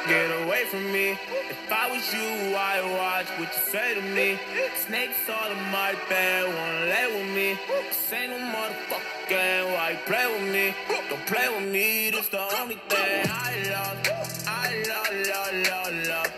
Get away from me. If I was you, I'd watch what you say to me. Snakes all in my bed, wanna lay with me. This ain't no motherfucking game, why you play with me? Don't play with me, this the only thing I love. I love, love, love, love.